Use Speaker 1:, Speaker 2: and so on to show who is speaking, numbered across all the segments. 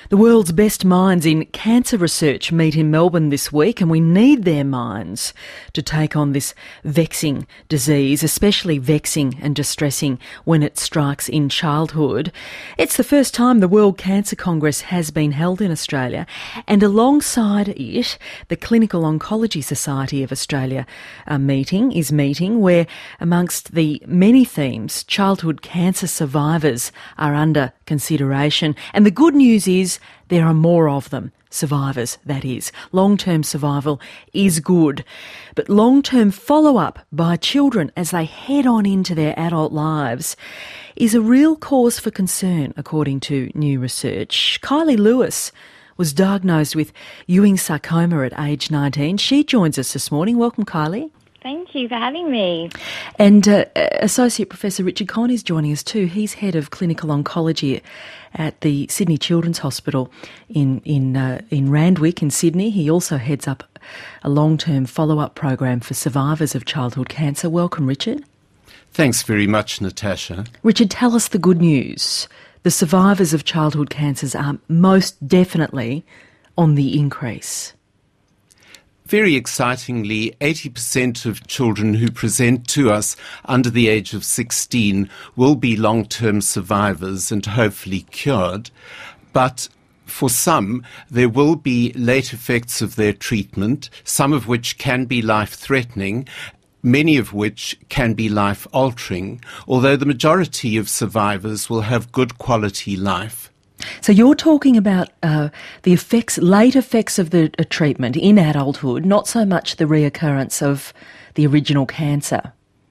Speaker 1: The world's best minds in cancer research meet in Melbourne this week, and we need their minds to take on this vexing disease, especially vexing and distressing when it strikes in childhood. It's the first time the World Cancer Congress has been held in Australia, and alongside it, the Clinical Oncology Society of Australia is meeting, where amongst the many themes, childhood cancer survivors are under consideration. And the good news is there are more of them. Survivors, that is. Long-term survival is good. But long-term follow-up by children as they head on into their adult lives is a real cause for concern, according to new research. Kylie Lewis was diagnosed with Ewing sarcoma at age 19. She joins us this morning. Welcome, Kylie.
Speaker 2: Thank you for having me.
Speaker 1: And Associate Professor Richard Conn is joining us too. He's Head of Clinical Oncology at the Sydney Children's Hospital in Randwick in Sydney. He also heads up a long-term follow-up program for survivors of childhood cancer. Welcome, Richard.
Speaker 3: Thanks very much, Natasha.
Speaker 1: Richard, tell us the good news. The survivors of childhood cancers are most definitely on the increase.
Speaker 3: Very excitingly, 80% of children who present to us under the age of 16 will be long-term survivors and hopefully cured. But for some, there will be late effects of their treatment, some of which can be life-threatening, many of which can be life-altering, although the majority of survivors will have good quality life.
Speaker 1: So you're talking about the late effects of the treatment in adulthood, not so much the reoccurrence of the original cancer.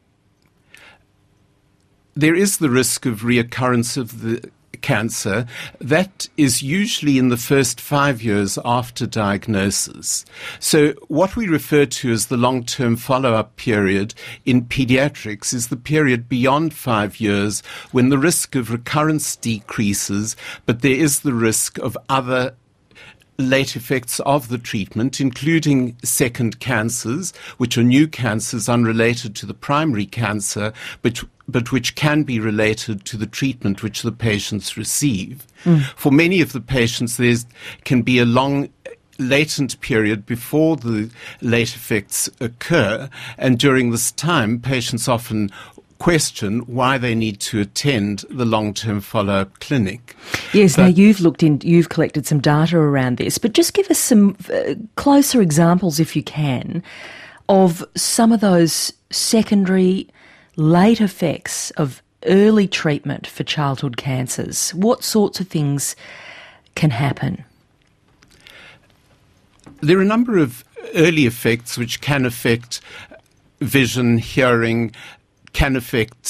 Speaker 3: There is the risk of reoccurrence of the cancer. That is usually in the first 5 years after diagnosis. So what we refer to as the long-term follow-up period in pediatrics is the period beyond 5 years when the risk of recurrence decreases, but there is the risk of other late effects of the treatment, including second cancers, which are new cancers unrelated to the primary cancer, but which can be related to the treatment which the patients receive. For many of the patients, there can be a long latent period before the late effects occur, and during this time, patients often question why they need to attend the long-term follow-up clinic.
Speaker 1: Yes, now you've collected some data around this, but just give us some closer examples, if you can, of some of those secondary late effects of early treatment for childhood cancers. What sorts of things can happen?
Speaker 3: There are a number of early effects which can affect vision, hearing, can affect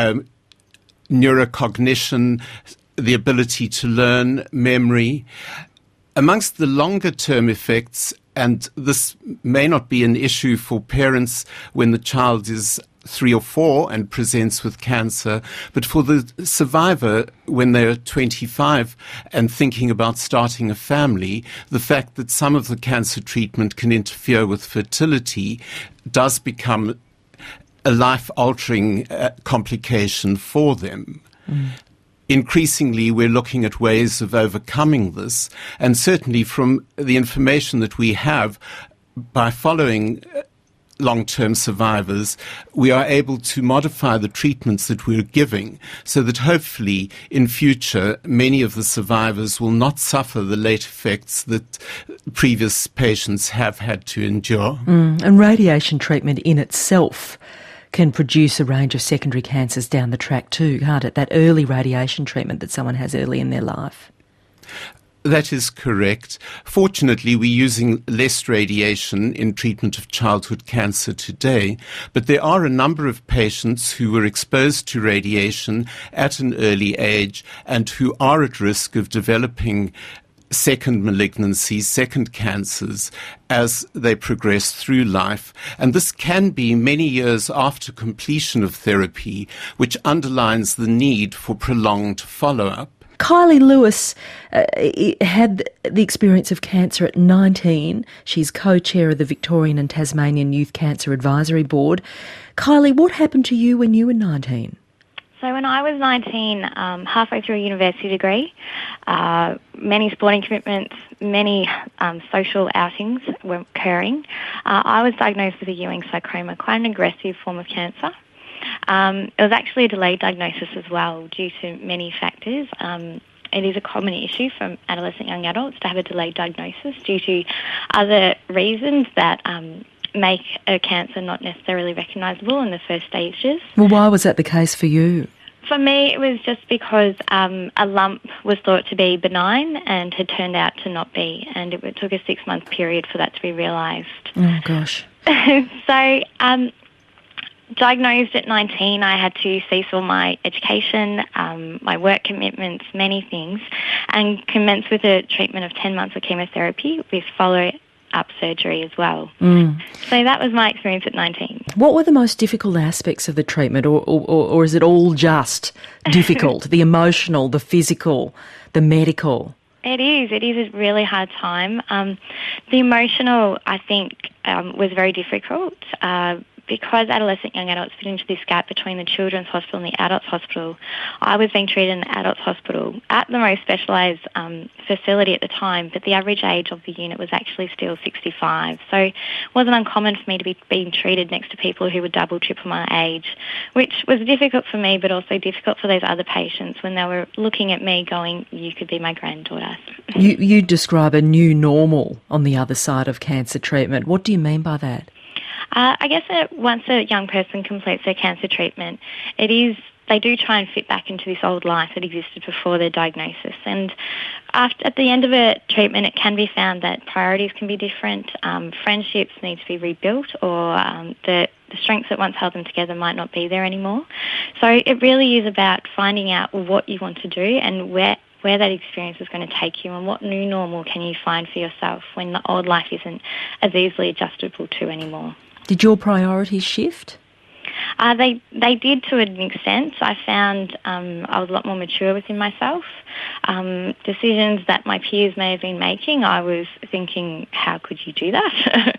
Speaker 3: neurocognition, the ability to learn, memory. Amongst the longer-term effects, and this may not be an issue for parents when the child is 3 or 4 and presents with cancer, but for the survivor when they're 25 and thinking about starting a family, the fact that some of the cancer treatment can interfere with fertility does become a life-altering complication for them. Increasingly, we're looking at ways of overcoming this, and certainly from the information that we have, by following long-term survivors, we are able to modify the treatments that we're giving so that hopefully in future many of the survivors will not suffer the late effects that previous patients have had to endure.
Speaker 1: And radiation treatment in itself can produce a range of secondary cancers down the track too, can't it? That early radiation treatment that someone has early in their life.
Speaker 3: That is correct. Fortunately, we're using less radiation in treatment of childhood cancer today, but there are a number of patients who were exposed to radiation at an early age and who are at risk of developing second malignancies, second cancers, as they progress through life. And this can be many years after completion of therapy, which underlines the need for prolonged follow-up.
Speaker 1: Kylie Lewis had the experience of cancer at 19. She's co-chair of the Victorian and Tasmanian Youth Cancer Advisory Board. Kylie, what happened to you when you were 19?
Speaker 2: So when I was 19, halfway through a university degree, many sporting commitments, many social outings were occurring. I was diagnosed with a Ewing sarcoma, quite an aggressive form of cancer. It was actually a delayed diagnosis as well due to many factors. It is a common issue for adolescent young adults to have a delayed diagnosis due to other reasons that make a cancer not necessarily recognisable in the first stages.
Speaker 1: Well, why was that the case for you?
Speaker 2: For me, it was just because a lump was thought to be benign and had turned out to not be, and it took a 6-month period for that to be realised.
Speaker 1: Oh, gosh.
Speaker 2: So, diagnosed at 19, I had to cease all my education, my work commitments, many things, and commence with a treatment of 10 months of chemotherapy with follow-up surgery as well. So that was my experience at 19.
Speaker 1: What were the most difficult aspects of the treatment, or is it all just difficult? The emotional, the physical, the medical?
Speaker 2: It is a really hard time. The emotional, I think, was very difficult. Because adolescent young adults fit into this gap between the children's hospital and the adults hospital, I was being treated in the adults hospital at the most specialised facility at the time, but the average age of the unit was actually still 65. So it wasn't uncommon for me to be being treated next to people who were double, triple my age, which was difficult for me, but also difficult for those other patients when they were looking at me going, you could be my granddaughter.
Speaker 1: You describe a new normal on the other side of cancer treatment. What do you mean by that?
Speaker 2: I guess that once a young person completes their cancer treatment, they do try and fit back into this old life that existed before their diagnosis. And at the end of a treatment, it can be found that priorities can be different, friendships need to be rebuilt, or the strengths that once held them together might not be there anymore. So it really is about finding out what you want to do and where that experience is going to take you, and what new normal can you find for yourself when the old life isn't as easily adjustable to anymore.
Speaker 1: Did your priorities shift?
Speaker 2: They did to an extent. I found I was a lot more mature within myself. Decisions that my peers may have been making, I was thinking, how could you do that?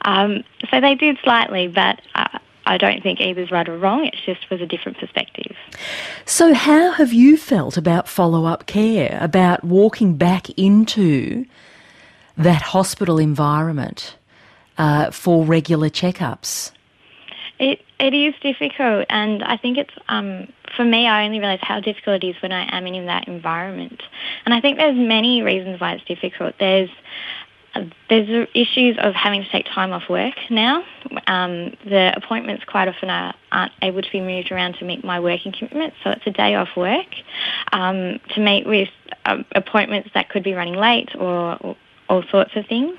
Speaker 2: So they did slightly, but I don't think either's right or wrong. It just was a different perspective.
Speaker 1: So how have you felt about follow-up care, about walking back into that hospital environment for regular checkups?
Speaker 2: It is difficult, and I think it's, for me, I only realise how difficult it is when I am in that environment. And I think there's many reasons why it's difficult. There's issues of having to take time off work now. The appointments quite often aren't able to be moved around to meet my working commitments, so it's a day off work to meet with appointments that could be running late or all sorts of things.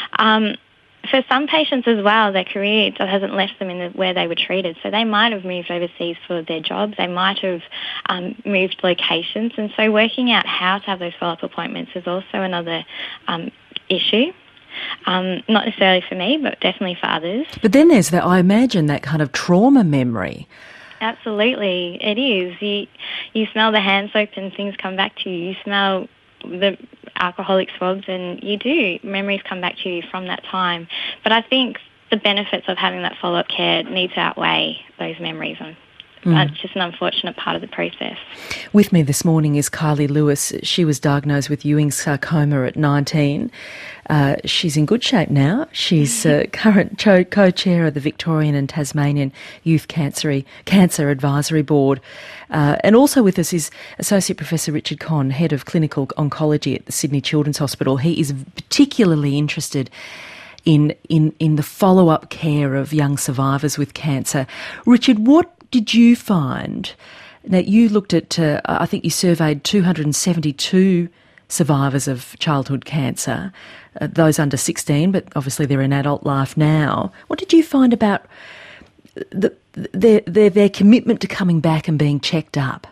Speaker 2: For some patients as well, their career hasn't left them in where they were treated. So they might have moved overseas for their jobs. They might have moved locations. And so working out how to have those follow-up appointments is also another issue. Not necessarily for me, but definitely for others.
Speaker 1: But then there's that, I imagine, that kind of trauma memory.
Speaker 2: Absolutely, it is. You smell the hand soap and things come back to you. You smell the alcoholic swabs, and memories come back to you from that time. But I think the benefits of having that follow-up care need to outweigh those memories, and that's just an unfortunate part of the process. With
Speaker 1: me this morning is Kylie Lewis. She was diagnosed with Ewing sarcoma at 19. She's in good shape now. She's current co-chair of the Victorian and Tasmanian Youth Cancer Advisory Board. And also with us is Associate Professor Richard Conn, Head of Clinical Oncology at the Sydney Children's Hospital. He is particularly interested in the follow-up care of young survivors with cancer. Richard, what did you find? Now, you looked at, I think you surveyed 272 survivors of childhood cancer, those under 16, but obviously they're in adult life now. What did you find about their commitment to coming back and being checked up?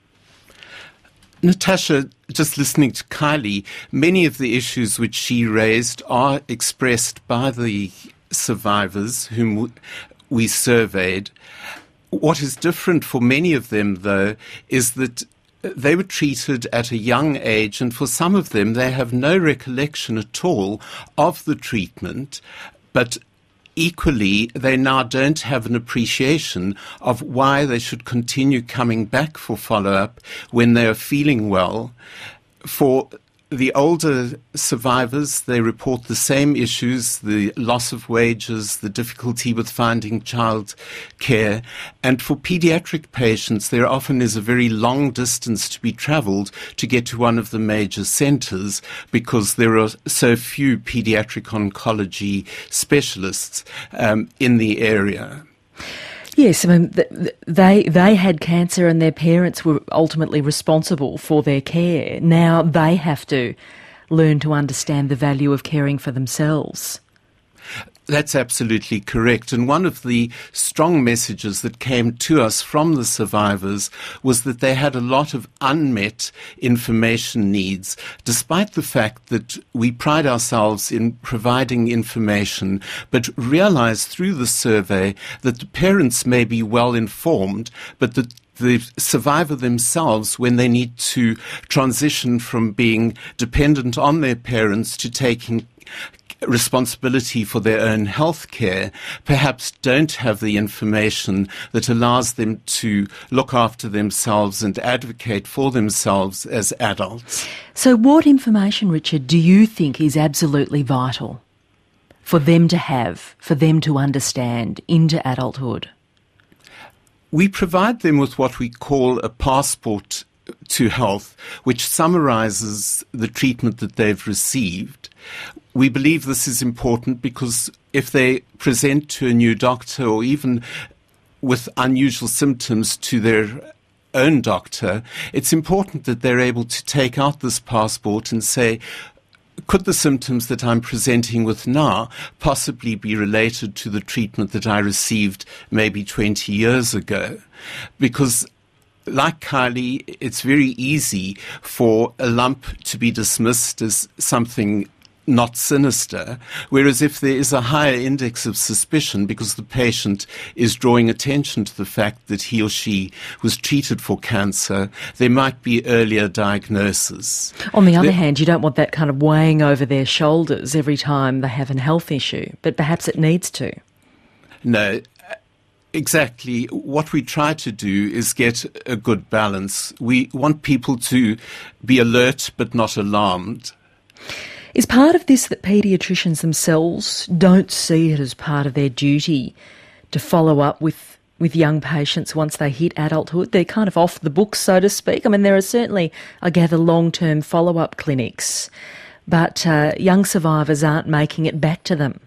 Speaker 3: Natasha, just listening to Kylie, many of the issues which she raised are expressed by the survivors whom we surveyed. What is different for many of them, though, is that they were treated at a young age, and for some of them, they have no recollection at all of the treatment. But equally, they now don't have an appreciation of why they should continue coming back for follow-up when they are feeling well. For the older survivors, they report the same issues, the loss of wages, the difficulty with finding child care. And for pediatric patients, there often is a very long distance to be travelled to get to one of the major centres because there are so few pediatric oncology specialists in the area.
Speaker 1: Yes, I mean, they had cancer and their parents were ultimately responsible for their care. Now they have to learn to understand the value of caring for themselves.
Speaker 3: That's absolutely correct. And one of the strong messages that came to us from the survivors was that they had a lot of unmet information needs, despite the fact that we pride ourselves in providing information, but realized through the survey that the parents may be well informed, but that the survivor themselves, when they need to transition from being dependent on their parents to taking responsibility for their own health care, perhaps don't have the information that allows them to look after themselves and advocate for themselves as adults.
Speaker 1: So what information, Richard, do you think is absolutely vital for them to have, for them to understand into adulthood?
Speaker 3: We provide them with what we call a passport to health, which summarises the treatment that they've received. We believe this is important because if they present to a new doctor or even with unusual symptoms to their own doctor, it's important that they're able to take out this passport and say, could the symptoms that I'm presenting with now possibly be related to the treatment that I received maybe 20 years ago? Because like Kylie, it's very easy for a lump to be dismissed as something not sinister, whereas if there is a higher index of suspicion because the patient is drawing attention to the fact that he or she was treated for cancer, there might be earlier diagnosis.
Speaker 1: On the other hand, you don't want that kind of weighing over their shoulders every time they have a health issue, but perhaps it needs to.
Speaker 3: No. Exactly. What we try to do is get a good balance. We want people to be alert but not alarmed.
Speaker 1: Is part of this that paediatricians themselves don't see it as part of their duty to follow up with young patients once they hit adulthood? They're kind of off the books, so to speak. I mean, there are certainly, I gather, long-term follow-up clinics, but young survivors aren't making it back to them.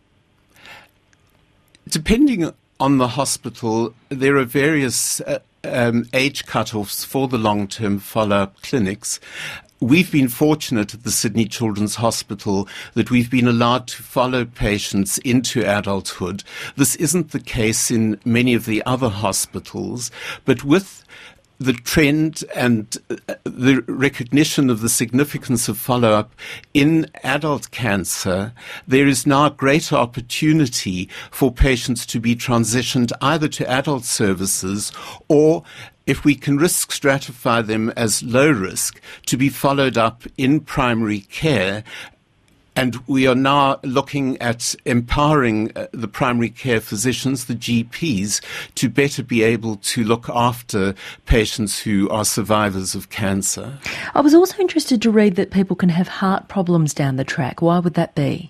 Speaker 3: Depending on the hospital, there are various age cut-offs for the long-term follow-up clinics. We've been fortunate at the Sydney Children's Hospital that we've been allowed to follow patients into adulthood. This isn't the case in many of the other hospitals, but with the trend and the recognition of the significance of follow-up in adult cancer, there is now a greater opportunity for patients to be transitioned either to adult services or, if we can risk stratify them as low risk, to be followed up in primary care. And we are now looking at empowering the primary care physicians, the GPs, to better be able to look after patients who are survivors of cancer.
Speaker 1: I was also interested to read that people can have heart problems down the track. Why would that be?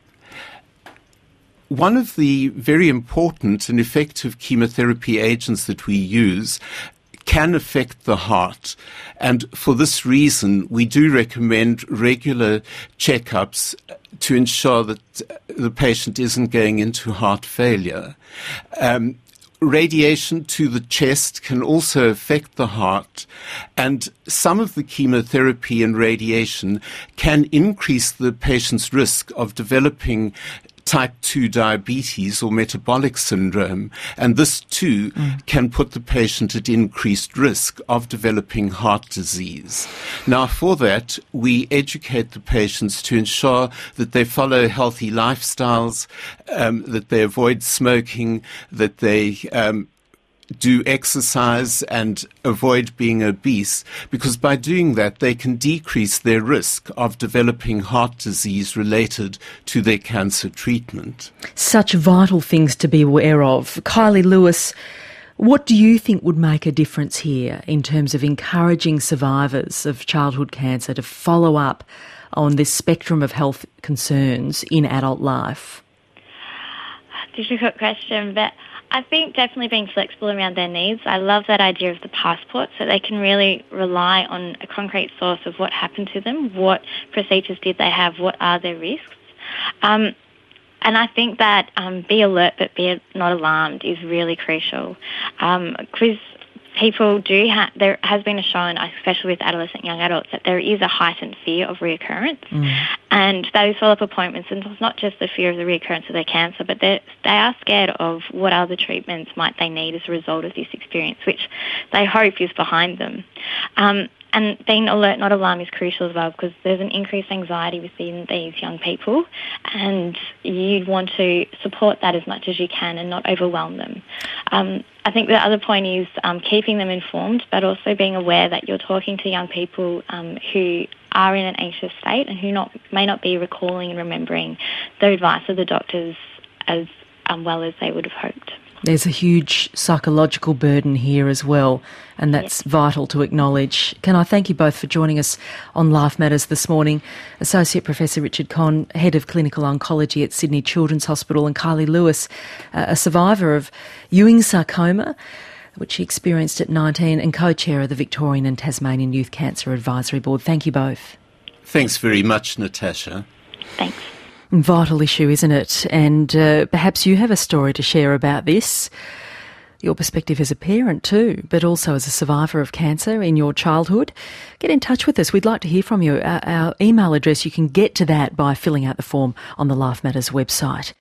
Speaker 3: One of the very important and effective chemotherapy agents that we use can affect the heart. And for this reason, we do recommend regular checkups to ensure that the patient isn't going into heart failure. Radiation to the chest can also affect the heart, and some of the chemotherapy and radiation can increase the patient's risk of developing type 2 diabetes or metabolic syndrome, and this too can put the patient at increased risk of developing heart disease. Now, for that, we educate the patients to ensure that they follow healthy lifestyles, that they avoid smoking, that they do exercise and avoid being obese, because by doing that they can decrease their risk of developing heart disease related to their cancer treatment.
Speaker 1: Such vital things to be aware of. Kylie Lewis, what do you think would make a difference here in terms of encouraging survivors of childhood cancer to follow up on this spectrum of health concerns in adult life?
Speaker 2: Difficult question, but I think definitely being flexible around their needs. I love that idea of the passport, so they can really rely on a concrete source of what happened to them, what procedures did they have, what are their risks. And I think that be alert but be not alarmed is really crucial, because people there has been a shown, especially with adolescent young adults, that there is a heightened fear of reoccurrence. And those follow-up appointments, and it's not just the fear of the reoccurrence of their cancer, but they are scared of what other treatments might they need as a result of this experience, which they hope is behind them. And being alert, not alarmed, is crucial as well, because there's an increased anxiety within these young people, and you want to support that as much as you can and not overwhelm them. I think the other point is keeping them informed, but also being aware that you're talking to young people who are in an anxious state and who may not be recalling and remembering the advice of the doctors as well as they would have hoped.
Speaker 1: There's a huge psychological burden here as well, and that's vital to acknowledge. Can I thank you both for joining us on Life Matters this morning? Associate Professor Richard Conn, Head of Clinical Oncology at Sydney Children's Hospital, and Kylie Lewis, a survivor of Ewing's sarcoma, which she experienced at 19, and co-chair of the Victorian and Tasmanian Youth Cancer Advisory Board. Thank you both.
Speaker 3: Thanks very much, Natasha.
Speaker 2: Thanks.
Speaker 1: Vital issue, isn't it? And perhaps you have a story to share about this. Your perspective as a parent too, but also as a survivor of cancer in your childhood. Get in touch with us. We'd like to hear from you. Our email address, you can get to that by filling out the form on the Life Matters website.